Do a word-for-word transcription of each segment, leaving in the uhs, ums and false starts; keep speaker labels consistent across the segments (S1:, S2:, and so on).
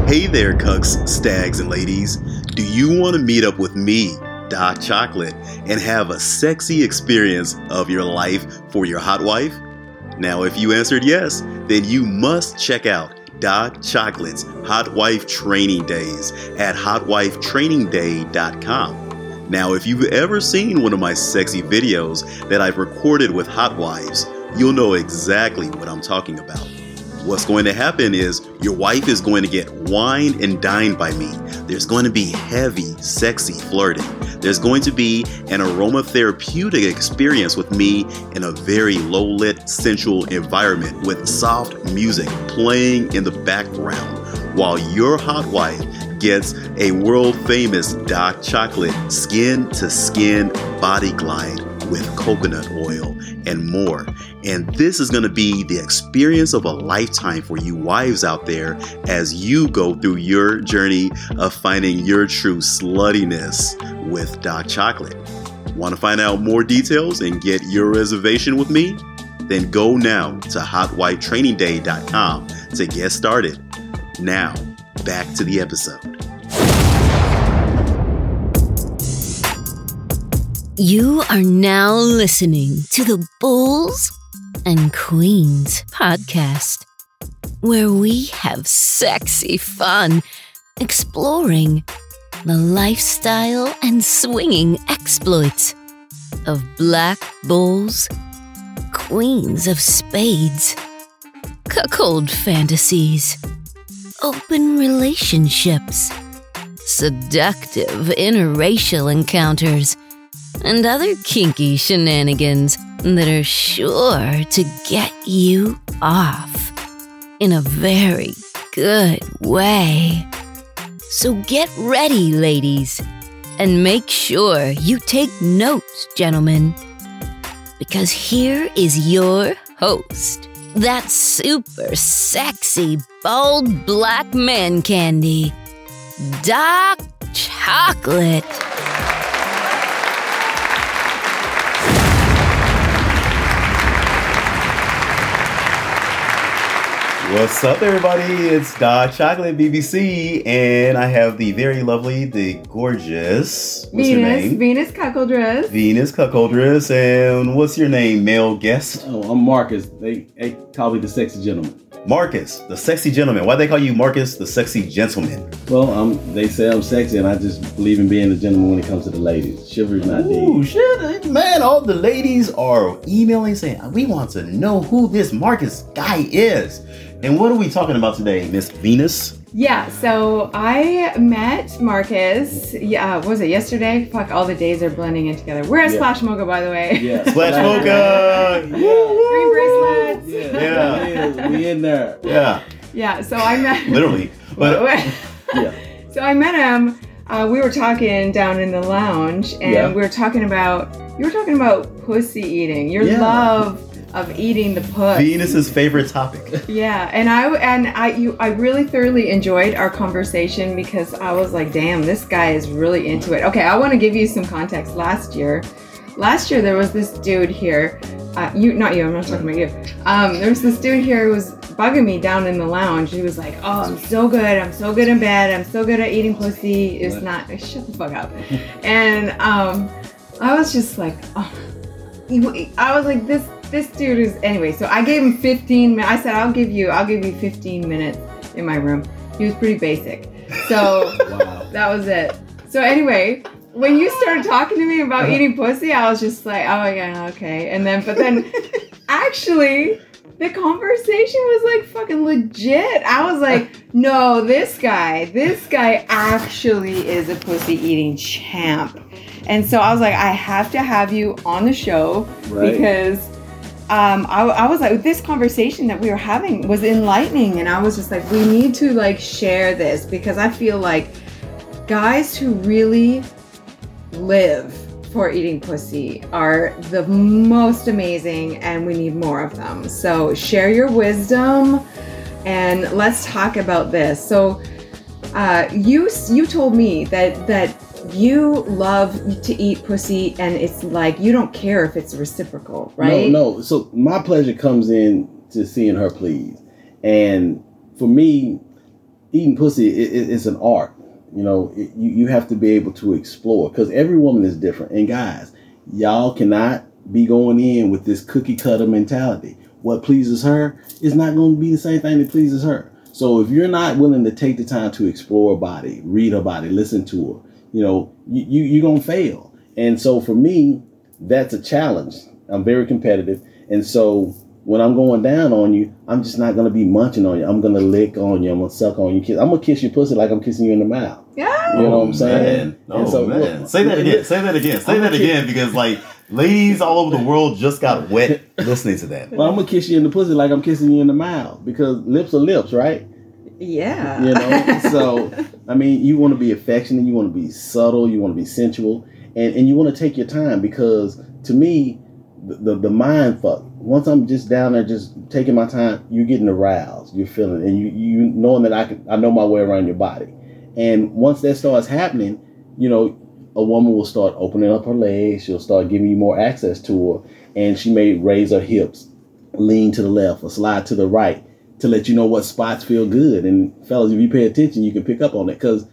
S1: Hey there, cucks, stags, and ladies. Do you want to meet up with me, Doc Chocolate, and have a sexy experience of your life for your hot wife? Now, if you answered yes, then you must check out Doc Chocolate's Hot Wife Training Days at hot wife training day dot com. Now, if you've ever seen one of my sexy videos that I've recorded with hot wives, you'll know exactly what I'm talking about. What's going to happen is your wife is going to get wined and dined by me. There's going to be heavy, sexy flirting. There's going to be an aromatherapeutic experience with me in a very low-lit, sensual environment with soft music playing in the background while your hot wife gets a world-famous Doc Chocolate skin-to-skin body glide with coconut oil and more. And this is going to be the experience of a lifetime for you wives out there as you go through your journey of finding your true sluttiness with Doc Chocolate. Want to find out more details and get your reservation with me? Then go now to hot wife training day dot com to get started. Now, back to the episode.
S2: You are now listening to the Bulls and Queens podcast, where we have sexy fun exploring the lifestyle and swinging exploits of black bulls, queens of spades, cuckold fantasies, open relationships, seductive interracial encounters, and other kinky shenanigans that are sure to get you off in a very good way. So get ready, ladies, and make sure you take notes, gentlemen, because here is your host, that super sexy, bald black man candy, Doc Chocolate.
S1: What's up, everybody? It's Doc Chocolate B B C, and I have the very lovely, the gorgeous, what's
S3: Venus,
S1: your name?
S3: Venus Cuckoldress.
S1: Venus Cuckoldress, and what's your name, male guest?
S4: Oh, I'm Marcus. They, they call me the sexy gentleman.
S1: Marcus, the sexy gentleman. Why they call you Marcus, the sexy gentleman?
S4: Well, um, they say I'm sexy, and I just believe in being a gentleman when it comes to the ladies. Chivalry's not
S1: Ooh,
S4: dead.
S1: shit, man! All the ladies are emailing saying we want to know who this Marcus guy is. And what are we talking about today, Miss Venus?
S3: Yeah, so I met Marcus, yeah, what was it, yesterday? Fuck, all the days are blending in together. We're at
S4: Yeah.
S3: Splash Mocha, by the way.
S4: Yeah.
S1: Splash Mocha!
S3: Green bracelets.
S4: Yeah.
S1: Yeah.
S4: Yeah. We in there.
S1: Yeah,
S3: Yeah, so I met...
S1: literally. But
S4: Yeah.
S3: So I met him, uh, we were talking down in the lounge, and
S4: Yeah.
S3: we were talking about, you were talking about pussy eating, your
S4: Yeah.
S3: love of eating the puss.
S1: Venus's favorite topic.
S3: Yeah, and I and I you I really thoroughly enjoyed our conversation because I was like, damn, this guy is really into it. Okay, I want to give you some context. Last year, last year there was this dude here. Uh, you, not you. I'm not talking about you. Um, there was this dude here who was bugging me down in the lounge. He was like, "Oh, I'm so good. I'm so good in bed. I'm so good at eating pussy." It's not. Shut the fuck up. And um, I was just like, oh. I was like, this. This dude is anyway. So I gave him fifteen minutes. I said, I'll give you, I'll give you fifteen minutes in my room. He was pretty basic. So
S4: Wow.
S3: that was it. So anyway, when you started talking to me about eating pussy, I was just like, oh yeah, okay. And then, but then, actually, the conversation was like fucking legit. I was like, no, this guy, this guy actually is a pussy eating champ. And so I was like, I have to have you on the show
S4: Right.
S3: because. Um, I, I was like, this conversation that we were having was enlightening, and I was just like, we need to like share this because I feel like guys who really live for eating pussy are the most amazing, and we need more of them. So share your wisdom, and let's talk about this. So uh, you you told me that that. You love to eat pussy, and it's like you don't care if it's reciprocal, right?
S4: No, no. So my pleasure comes in to seeing her pleased, and for me, eating pussy it, it, it's an art. You know, it, you, you have to be able to explore because every woman is different. And guys, y'all cannot be going in with this cookie cutter mentality. What pleases her is not going to be the same thing that pleases her. So if you're not willing to take the time to explore a body, read her body, listen to her, you know, you, you, you're going to fail. And so for me, that's a challenge. I'm very competitive. And so when I'm going down on you, I'm just not going to be munching on you. I'm going to lick on you. I'm going to suck on you. Kiss. I'm going to kiss your pussy like I'm kissing you in the mouth.
S3: Yeah.
S4: You know what I'm saying?
S1: Man. Oh,
S4: and so,
S1: man.
S4: Look,
S1: say that again. Say that again. Say
S4: I'm
S1: that
S4: kiss-
S1: again because, like, ladies all over the world just got wet listening to that.
S4: Well, I'm going to kiss you in the pussy like I'm kissing you in the mouth because lips are lips, right?
S3: Yeah.
S4: You know? So, I mean, you want to be affectionate. You want to be subtle. You want to be sensual. And, and you want to take your time because, to me, the, the, the mind fuck. Once I'm just down there just taking my time, you're getting aroused. You're feeling it. And you, you knowing that I can, I know my way around your body. And once that starts happening, you know, a woman will start opening up her legs. She'll start giving you more access to her. And she may raise her hips, lean to the left or slide to the right to let you know what spots feel good. And fellas, if you pay attention, you can pick up on it. Because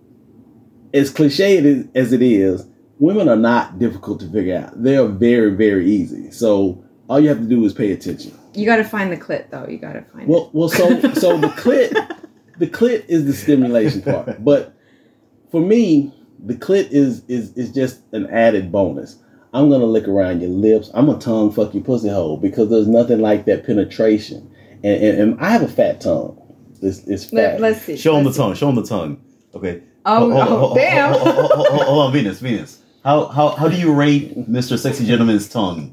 S4: as cliche as it is, women are not difficult to figure out. They are very, very easy. So all you have to do is pay attention.
S3: You got to find the clit, though. You got to find
S4: well,
S3: it.
S4: Well, so so the clit, the clit is the stimulation part. But for me, the clit is is is just an added bonus. I'm gonna lick around your lips. I'm gonna tongue fuck your pussy hole because there's nothing like that penetration. And and, and I have a fat tongue. It's, it's fat.
S3: Let, let's see.
S1: Show him the
S3: let's
S1: tongue. Show him the tongue. Okay.
S3: Oh,
S1: Hold- hold-
S3: oh,
S1: hold-
S3: damn.
S1: Hold, hold, hold, hold, hold on, Venus. Venus. How how how do you rate Mister Sexy Gentleman's tongue?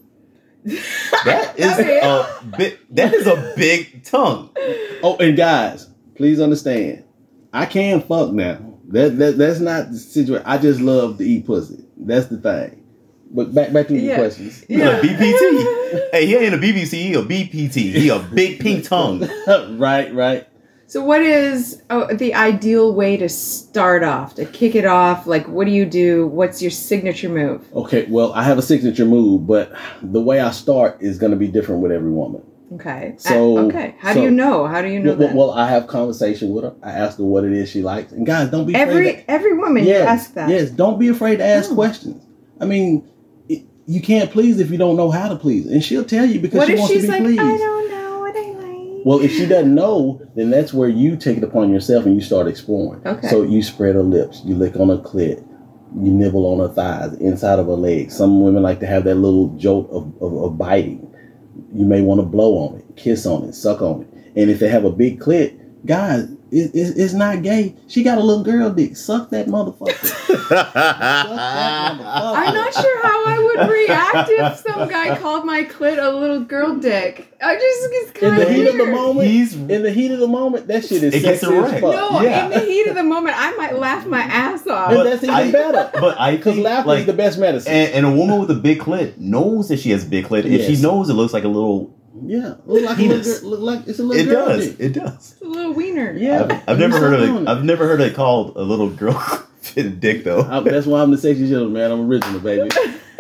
S1: That is
S3: Okay.
S1: a big. That is a big tongue.
S4: Oh, and guys, please understand, I can fuck now. That that that's not the situation. I just love to eat pussy. That's the thing. But back back to your
S3: Yeah.
S4: questions.
S1: He's a B P T. Hey, he ain't a B B C. He a B P T. He a big pink tongue.
S4: Right, right.
S3: So what is oh, the ideal way to start off, to kick it off? Like, what do you do? What's your signature move?
S4: Okay, well, I have a signature move, but the way I start is going to be different with every woman.
S3: Okay.
S4: So-
S3: Uh, okay. How
S4: so-
S3: do you know? How do you know
S4: Well,
S3: that?
S4: well, I have conversation with her. I ask her what it is she likes. And guys, don't be
S3: every
S4: afraid.
S3: every woman
S4: yes,
S3: you ask that.
S4: Yes, don't be afraid to ask
S3: Oh.
S4: questions. I mean, it, you can't please if you don't know how to please. And she'll tell you because
S3: What
S4: she
S3: if
S4: wants
S3: she's
S4: to be
S3: like,
S4: pleased.
S3: I don't know what I like?
S4: Well, if she doesn't know, then that's where you take it upon yourself and you start exploring.
S3: Okay.
S4: So you spread her lips, you lick on her clit, you nibble on her thighs, inside of her legs. Some women like to have that little jolt of, of, of biting. You may want to blow on it, kiss on it, suck on it. And if they have a big clit, guys, it, it, it's not gay. She got a little girl dick. Suck that motherfucker. Suck that motherfucker.
S3: I'm not sure how I would react if some guy called my clit a little girl dick. I just it's
S4: In
S3: kind
S4: the
S3: of
S4: heat
S3: weird.
S4: of the moment,
S1: He's-
S4: in the heat of the moment, that shit is
S1: It gets
S4: sexy
S1: it
S4: as
S1: right.
S4: fuck.
S3: No,
S1: Yeah.
S3: in the heat of the moment, I might laugh my ass off.
S4: And that's even
S1: I-
S4: better.
S1: But I
S4: Because
S1: think
S4: laughter
S1: like
S4: is the best medicine.
S1: and, and a woman with a big clit knows that she has a big clit, and
S4: Yes.
S1: she knows it looks like a little.
S4: Yeah, look like a
S1: Penis.
S4: little girl, look like it's a little
S1: It
S4: girl
S1: does.
S4: dick.
S1: It does.
S3: It's a little wiener.
S4: Yeah,
S1: I've, I've never
S4: You
S1: heard of
S4: suck
S1: it.
S4: on
S1: I've never heard it called a little girl fit dick though.
S4: I- that's why I'm the sexy gentleman, man. I'm original, baby.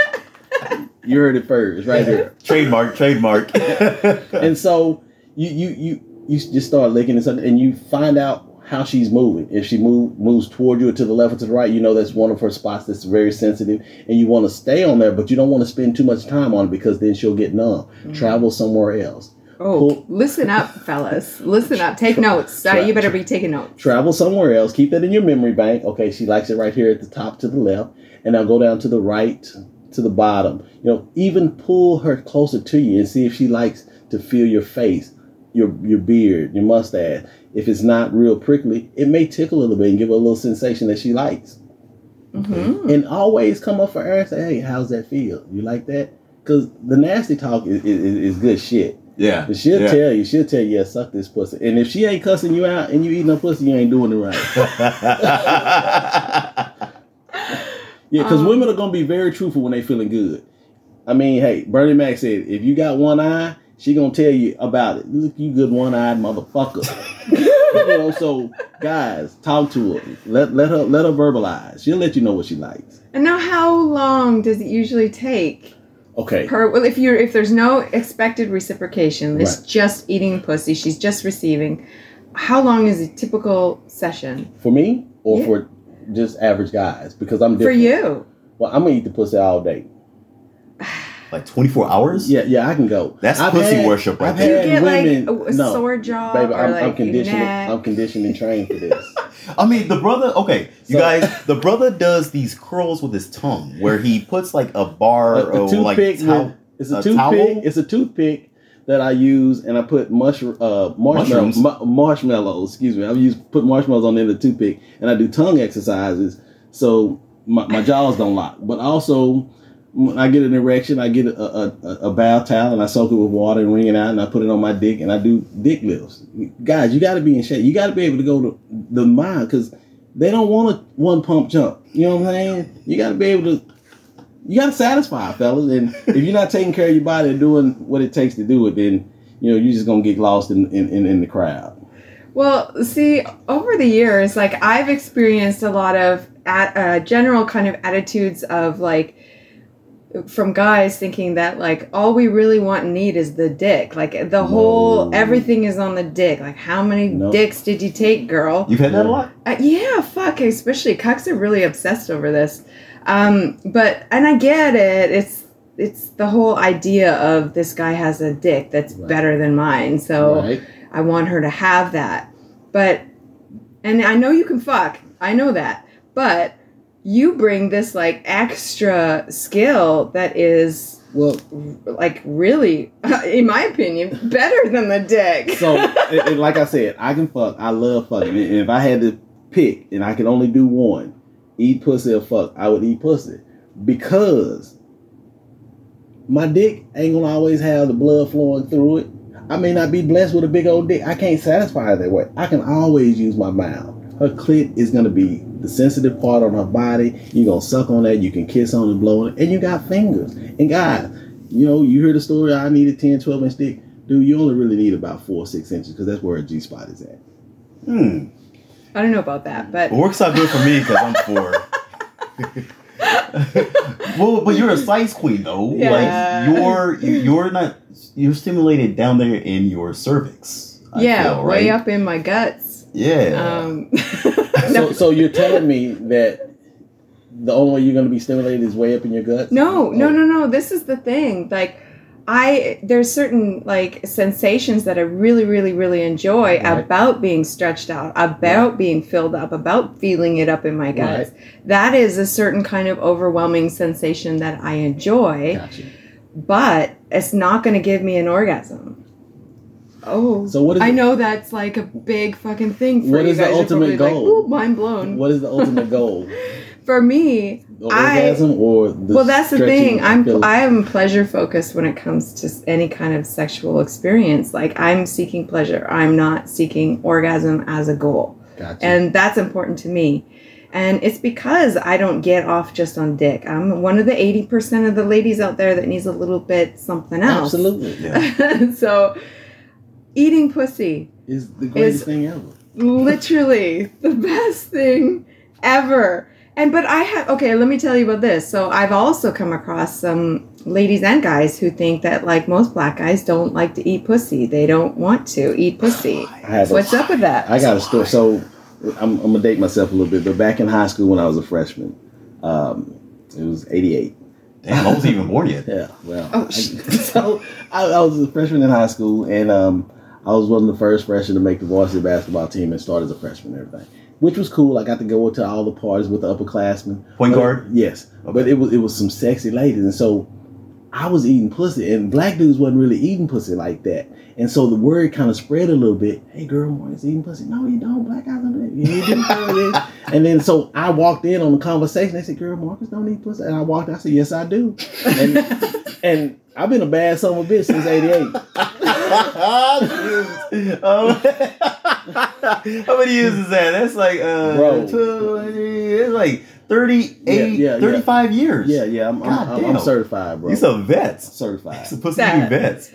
S4: You heard it first, right here.
S1: Trademark. Trademark.
S4: And so you you you you just start licking and something, and you find out how she's moving. If she move moves toward you or to the left or to the right, you know that's one of her spots that's very sensitive, and you want to stay on there, but you don't want to spend too much time on it because then she'll get numb.
S3: Mm-hmm.
S4: Travel somewhere else.
S3: Oh,
S4: Pull-
S3: listen up, fellas. Listen up. Take notes. Uh,
S4: Try-
S3: you better be taking notes.
S4: Travel somewhere else. Keep that in your memory bank. Okay, she likes it right here at the top to the left, and now go down to the right to the bottom. You know, even pull her closer to you and see if she likes to feel your face, your your beard, your mustache. If it's not real prickly, it may tickle a little bit and give her a little sensation that she likes.
S3: Mm-hmm.
S4: And always come up for her and say, "Hey, how's that feel? You like that?" Because the nasty talk is, is, is good shit.
S1: yeah.
S4: But she'll
S1: yeah.
S4: tell you, she'll tell you, yeah, suck this pussy. And if she ain't cussing you out and you eating her pussy, you ain't doing it right. Yeah, because
S3: Um,
S4: women are going to be very truthful when they feeling good. I mean, hey, Bernie Mac said, if you got one eye, she going to tell you about it. Look, you good one-eyed motherfucker. You know, so guys, talk to her. Let let her let her verbalize. She'll let you know what she likes.
S3: And now, how long does it usually take?
S4: Okay.
S3: Per well, if you're if there's no expected reciprocation, it's
S4: Right.
S3: just eating pussy. She's just receiving. how long is a typical session?
S4: For me or
S3: Yeah.
S4: for just average guys? Because I'm
S3: For
S4: different.
S3: you?
S4: Well, I'm gonna eat the pussy all day.
S1: Like twenty-four hours?
S4: Yeah, yeah, I can go.
S1: That's
S4: I've
S1: pussy
S4: had-
S1: worship right
S4: I've
S3: Do you
S1: there.
S4: had
S3: get
S4: women,
S3: like a, a
S4: no,
S3: sore jaw
S4: baby,
S3: or
S4: I'm,
S3: like
S4: I'm conditioned.
S3: neck?
S4: I'm conditioned and trained for this.
S1: I mean, the brother, okay, you
S4: So-
S1: guys, the brother does these curls with his tongue where he puts like a bar
S4: A,
S1: or
S4: a toothpick.
S1: like
S4: with-
S1: towel.
S4: it's a,
S1: a
S4: toothpick.
S1: towel?
S4: It's a toothpick that I use, and I put mush, uh, marshmallow,
S1: Mushrooms?
S4: mu- marshmallows. Excuse me. I use put marshmallows on the end of the toothpick, and I do tongue exercises so my, my jaws don't lock. But also, when I get an erection, I get a, a, a, a bath towel and I soak it with water and wring it out, and I put it on my dick, and I do dick lifts. Guys, you got to be in shape. You got to be able to go to the mile because they don't want a one pump jump. You know what I'm saying? You got to be able to. You got to satisfy, fellas. And if you're not taking care of your body and doing what it takes to do it, then you know you're just gonna get lost in in, in, in the crowd.
S3: Well, see, over the years, like I've experienced a lot of at, uh, general kind of attitudes of like from guys thinking that like all we really want and need is the dick. Like the whole
S4: No.
S3: everything is on the dick. Like how many
S4: No.
S3: dicks did you take, girl?
S1: You've had that a lot?
S3: Uh, yeah, fuck. Especially cucks are really obsessed over this. Um, but and I get it. It's it's the whole idea of this guy has a dick that's
S4: Right.
S3: better than mine. So
S4: Right?
S3: I want her to have that. But, and I know you can fuck. I know that. But you bring this like extra skill that is
S4: Well,
S3: like really, in my opinion, better than the dick.
S4: so and, and like I said, I can fuck. I love fucking. And if I had to pick, and I could only do one, eat pussy or fuck, I would eat pussy because my dick ain't gonna always have the blood flowing through it. I may not be blessed with a big old dick. I can't satisfy her that way. I can always use my mouth. Her clit is gonna be the sensitive part on her body. You're gonna suck on that. You can kiss on and blow on it, and you got fingers. And guys, you know, you heard the story. I need a ten, twelve inch dick. Dude, you only really need about four or six inches because that's where a G spot is at.
S1: Hmm.
S3: I don't know about that, but
S1: It works out good for me because I'm four. Well, but you're a size queen though.
S3: Yeah.
S1: Like you're you're not you're stimulated down there in your cervix. I
S3: yeah,
S1: feel,
S3: way
S1: right?
S3: up in my guts.
S1: Yeah.
S3: Um,
S4: So, so you're telling me that the only way you're going to be stimulated is way up in your guts?
S3: No, no,
S4: Oh.
S3: no, no. This is the thing. Like, I there's certain like sensations that I really, really, really enjoy
S4: Right.
S3: about being stretched out, about being filled up, about feeling it up in my guts.
S4: Right.
S3: That is a certain kind of overwhelming sensation that I enjoy,
S4: Gotcha.
S3: but it's not going to give me an orgasm. Oh,
S4: So what is
S3: I
S4: it-
S3: know that's like a big fucking thing for
S4: What
S3: you
S4: is the
S3: guys. You're
S4: ultimate
S3: probably
S4: goal?
S3: Like, ooh, mind blown.
S4: What is the ultimate goal?
S3: For me,
S4: The
S3: I-
S4: orgasm or the
S3: well, that's the
S4: stretching
S3: thing. I'm
S4: ability?
S3: I am pleasure focused when it comes to any kind of sexual experience. Like I'm seeking pleasure. I'm not seeking orgasm as a goal,
S4: Gotcha.
S3: and that's important to me. And it's because I don't get off just on dick. I'm one of the eighty percent of the ladies out there that needs a little bit something else.
S4: Absolutely.
S1: Yeah.
S3: So, eating pussy,
S4: Is the greatest
S3: Is-
S4: thing ever.
S3: literally the best thing ever. And but I have okay, let me tell you about this. So I've also come across some ladies and guys who think that like most black guys don't like to eat pussy. They don't want to eat pussy.
S4: I have a-
S3: What's up with that?
S4: I got a story. So I'm, I'm gonna date myself a little bit, but back in high school when I was a freshman, um, it was eighty-eight.
S1: Damn, I wasn't even born yet.
S4: Yeah, well.
S3: Oh,
S4: I-
S3: shit.
S4: so I, I was a freshman in high school, and um, I was one of the first freshmen to make the varsity basketball team and start as a freshman and everything, which was cool. I got to go to all the parties with the upperclassmen.
S1: Point
S4: But-
S1: guard?
S4: Yes,
S1: Okay.
S4: but it was it was some sexy ladies, and so I was eating pussy, and black dudes wasn't really eating pussy like that. And so the word kind of spread a little bit. Hey, girl, Marcus eating pussy. No, you don't. Black guys don't do it. You do it. And then so I walked in on the conversation. They said, girl, Marcus don't eat pussy. And I walked in. I said, yes, I do. And, and I've been a bad son of a bitch since eighty-eight.
S1: um, how many years is that? That's like uh,
S4: Bro.
S1: twenty, it's like thirty-eight,
S4: Yeah, yeah, yeah.
S1: thirty-five years.
S4: Yeah, yeah. I'm, I'm,
S1: God
S4: I'm,
S1: damn.
S4: I'm certified, bro.
S1: These are vets.
S4: certified.
S1: These are pussy
S3: Sad.
S1: eating vets.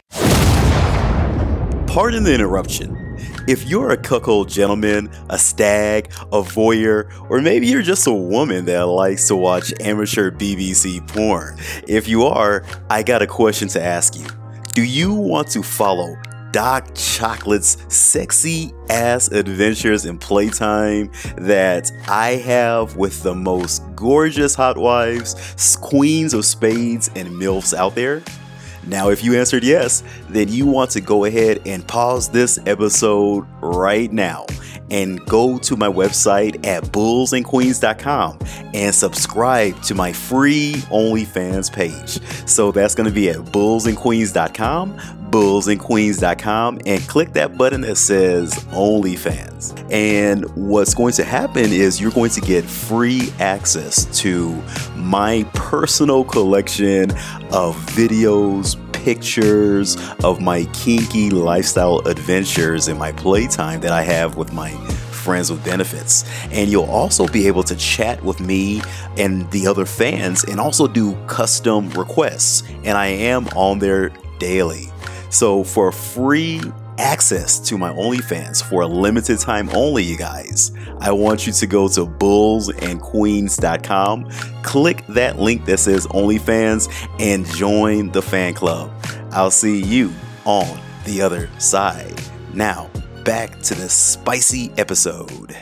S5: Pardon the interruption. If you're a cuckold gentleman, a stag, a voyeur, or maybe you're just a woman that likes to watch amateur B B C porn, if you are, I got a question to ask you. Do you want to follow Doc Chocolate's sexy ass adventures and playtime that I have with the most gorgeous hot wives, queens of spades, and MILFs out there? Now, if you answered yes, then you want to go ahead and pause this episode right now and go to my website at bulls and queens dot com and subscribe to my free OnlyFans page. So that's going to be at bulls and queens dot com, bulls and queens dot com, and click that button that says OnlyFans. And what's going to happen is you're going to get free access to my personal collection of videos, pictures of my kinky lifestyle adventures and my playtime that I have with my friends with benefits. And you'll also be able to chat with me and the other fans and also do custom requests. And I am on there daily. So for free access to my OnlyFans for a limited time only, you guys, I want you to go to bulls and queens dot com, click that link that says OnlyFans, and join the fan club. I'll see you on the other side. Now, back to the spicy episode.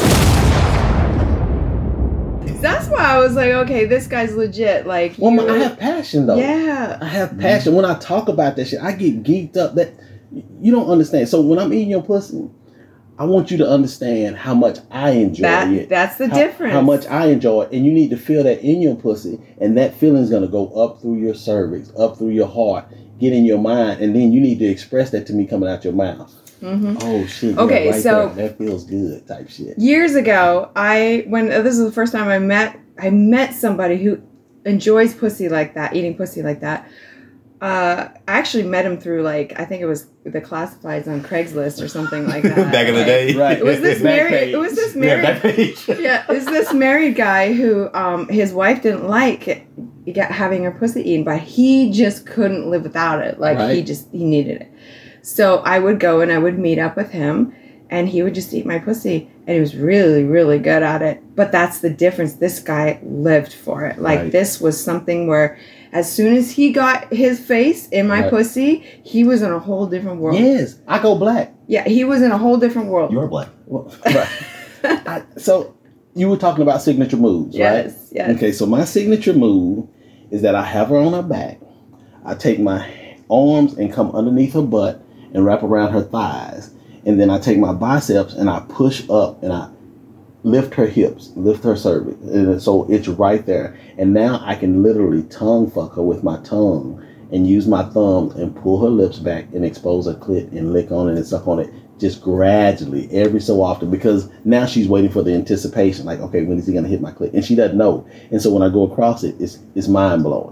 S3: That's why I was like, okay, this guy's legit. Like,
S4: Well,
S3: you-
S4: I have passion though.
S3: yeah.
S4: I have passion. When I talk about that shit, I get geeked up. That you don't understand. So when I'm eating your pussy, I want you to understand how much I enjoy
S3: That
S4: it.
S3: that's the
S4: how,
S3: difference.
S4: How much I enjoy it, and you need to feel that in your pussy, and that feeling is gonna go up through your cervix, up through your heart, get in your mind, and then you need to express that to me coming out your mouth.
S3: Mm-hmm.
S4: Oh shit! Yeah,
S3: Okay,
S4: right
S3: so-
S4: there. That feels good, type shit.
S3: Years ago, I when uh, this is the first time I met I met somebody who enjoys pussy like that, eating pussy like that. Uh, I actually met him through like I think it was the classifieds on Craigslist or something like that.
S5: Back in the
S3: Like,
S5: day.
S4: Right.
S3: It was this
S4: Back
S3: married.
S4: page.
S3: It was this
S5: Yeah,
S3: married.
S5: back page.
S3: Yeah, it's this married guy who um his wife didn't like it, he got having her pussy eaten, but he just couldn't live without it. Like he
S4: Right.
S3: just he needed it. So I would go and I would meet up with him, and he would just eat my pussy, and he was really really good at it. But that's the difference. This guy lived for it. Like
S4: Right.
S3: this was something where as soon as he got his face in my
S4: Right.
S3: pussy, he was in a whole different world.
S4: Yes, I go black.
S3: Yeah, he was in a whole different world.
S5: You're black.
S4: Well, right. I, so you were talking about signature moves, right?
S3: Yes, yes.
S4: Okay, so my signature move is that I have her on her back. I take my arms and come underneath her butt and wrap around her thighs. And then I take my biceps and I push up and I lift her hips, lift her cervix. And so it's right there. And now I can literally tongue fuck her with my tongue and use my thumbs and pull her lips back and expose her clit and lick on it and suck on it just gradually every so often, because now she's waiting for the anticipation. Like, okay, when is he going to hit my clit? And she doesn't know. And so when I go across it, it's, it's mind blowing.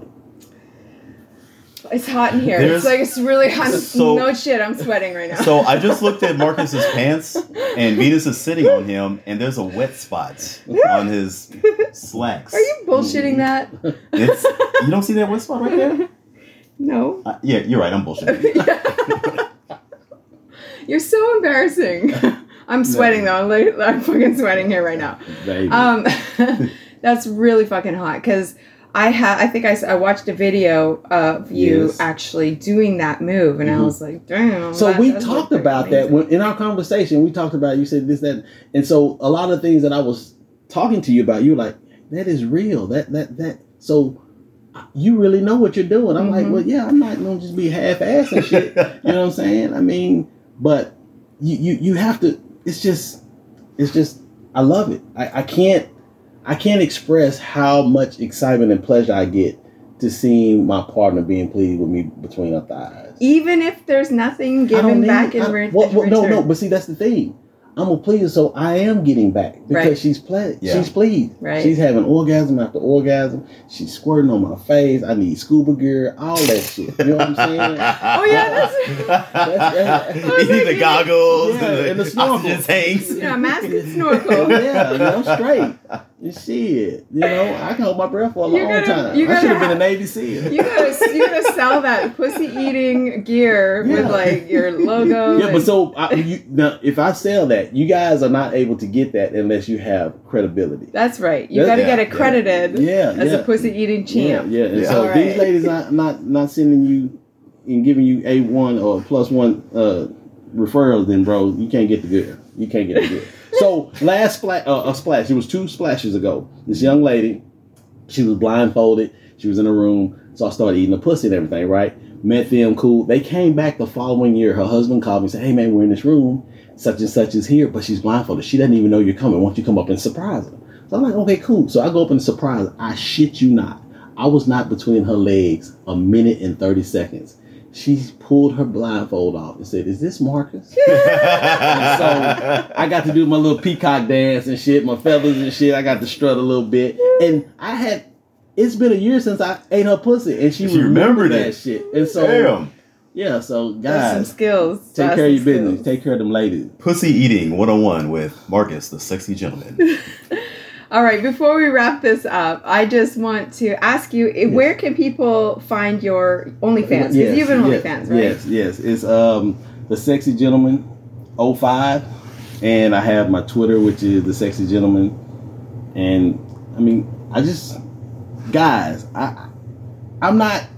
S3: It's hot in here.
S5: There's-
S3: It's like it's really hot.
S5: So-
S3: no shit, I'm sweating right now.
S5: So I just looked at Marcus's pants, and Venus is sitting on him, and there's a wet spot on his slacks.
S3: Are you bullshitting that?
S5: It's, you don't see that wet spot right there?
S3: No.
S5: Uh, yeah, you're right. I'm bullshitting.
S3: You're so embarrassing. I'm sweating though. I'm, like, I'm fucking sweating here right now.
S4: Baby.
S3: Um, that's really fucking hot because I had. I think I, s- I watched a video of you
S4: Yes.
S3: actually doing that move, and I
S4: Mhm.
S3: was like, damn.
S4: So
S3: that
S4: we
S3: does
S4: talked
S3: look
S4: about that
S3: amazing.
S4: when, in our conversation. We talked about, you said this, that, and so a lot of things that I was talking to you about, you were like, that is real. That that that. So you really know what you're doing. I'm like,
S3: Mhm.
S4: well, yeah, I'm not gonna just be half-assed and shit. You know what I'm saying? I mean, but you you you have to. It's just, it's just. I love it. I, I can't. I can't express how much excitement and pleasure I get to seeing my partner being pleased with me between her thighs.
S3: Even if there's nothing
S4: I don't
S3: given
S4: need-
S3: back in
S4: I-
S3: re-
S4: what- what- no,
S3: return.
S4: no, but see, that's the thing. I'm a pleaser, so I am getting back because
S3: Right.
S4: she's ple-
S5: Yeah.
S4: she's pleased.
S3: Right.
S4: She's having orgasm after orgasm. She's squirting on my face. I need scuba gear, all that shit. You know what I'm saying?
S3: Oh, yeah, that's-
S4: That's-
S5: You need the goggles
S4: Yeah,
S5: and the,
S4: and the snorkel.
S5: oxygen tanks.
S3: You know, mask and snorkel.
S4: Yeah, you know, I'm straight. And shit, you know, I can hold my breath for a
S3: You
S4: long
S3: gotta-
S4: time.
S3: you
S4: I should have
S3: gotta
S4: been a Navy SEAL.
S3: You gotta, you gotta sell that pussy eating gear with
S4: Yeah.
S3: like your logo.
S4: Yeah, but
S3: and-
S4: so I, you, now, if I sell that, you guys are not able to get that unless you have credibility.
S3: that's right. You
S4: Yeah,
S3: gotta
S5: yeah,
S3: get accredited
S4: Yeah,
S3: as
S4: yeah.
S3: a pussy eating
S4: Yeah,
S3: champ.
S4: yeah. And
S5: Yeah.
S4: so
S3: All
S4: these
S3: right.
S4: ladies not not not sending you and giving you A one or plus one uh, referrals, then bro, you can't get the good. You can't get the good. So last splat, uh, a splash. It was two splashes ago. This young lady, she was blindfolded. She was in a room. So I started eating the pussy and everything, right? Met them, cool. They came back the following year. Her husband called me and said, hey, man, we're in this room. Such and such is here, but she's blindfolded. She doesn't even know you're coming. Why don't you come up and surprise her? So I'm like, okay, cool. So I go up and surprise her. I shit you not. I was not between her legs a minute and thirty seconds. She pulled her blindfold off and said, is this Marcus? And so I got to do my little peacock dance and shit, my feathers and shit. I got to strut a little bit. And I had, it's been a year since I ate her pussy, and she,
S5: She
S4: remembered
S5: remembered
S4: that
S5: it.
S4: shit. And so,
S5: Damn.
S4: yeah, so
S3: That's some
S4: guys,
S3: skills.
S4: take
S3: That's
S4: care of your
S3: some
S4: business.
S3: skills.
S4: Take care of them ladies.
S5: Pussy eating one oh one with Marcus, the sexy gentleman.
S3: All right, before we wrap this up, I just want to ask you, eh, where can people find your OnlyFans? Because you have an
S4: yes,
S3: OnlyFans, right?
S4: Yes, yes. It's um the Sexy Gentleman oh five, and I have my Twitter, which is the Sexy Gentleman. And I mean, I just guys, I I'm not.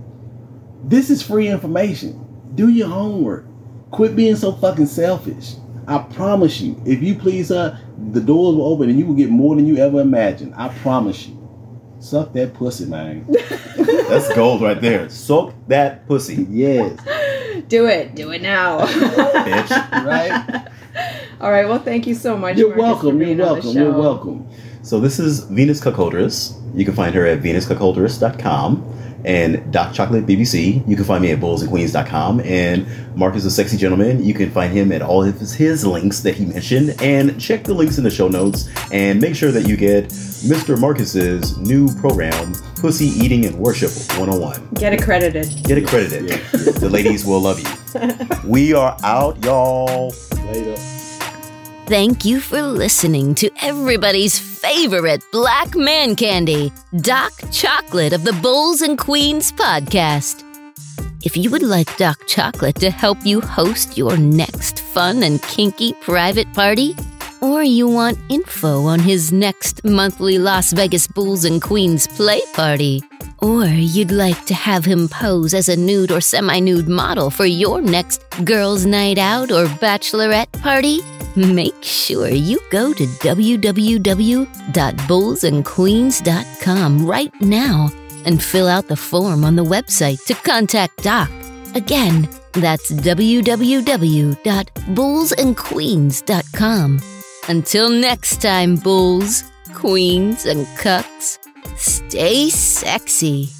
S4: This is free information. Do your homework. Quit being so fucking selfish. I promise you, if you please her, the doors will open and you will get more than you ever imagined. I promise you. Suck that pussy, man.
S5: That's gold right there. Soak that pussy,
S4: Yes.
S3: Do it. Do it now.
S5: bitch.
S4: Right?
S3: All right. Well, thank you so much.
S4: You're
S3: Marcus,
S4: welcome.
S3: for
S4: You're
S3: being on the
S4: welcome. You're
S3: show.
S4: welcome.
S5: So this is Venus Cuckoldress. You can find her at venus cuckoldress dot com. And Doc Chocolate B B C, you can find me at bulls and queens dot com. And Marcus the Sexy Gentleman, you can find him at all of his, his links that he mentioned. And check the links in the show notes. And make sure that you get Mister Marcus's new program, Pussy Eating and Worship one oh one.
S3: Get accredited.
S5: Get accredited.
S4: Yeah.
S5: The ladies will love you. We are out, y'all.
S4: Later.
S2: Thank you for listening to everybody's favorite black man candy, Doc Chocolate of the Bulls and Queens podcast. If you would like Doc Chocolate to help you host your next fun and kinky private party, or you want info on his next monthly Las Vegas Bulls and Queens play party, or you'd like to have him pose as a nude or semi-nude model for your next girls' night out or bachelorette party, make sure you go to w w w dot bulls and queens dot com right now and fill out the form on the website to contact Doc. Again, that's w w w dot bulls and queens dot com. Until next time, bulls, queens, and cucks, stay sexy.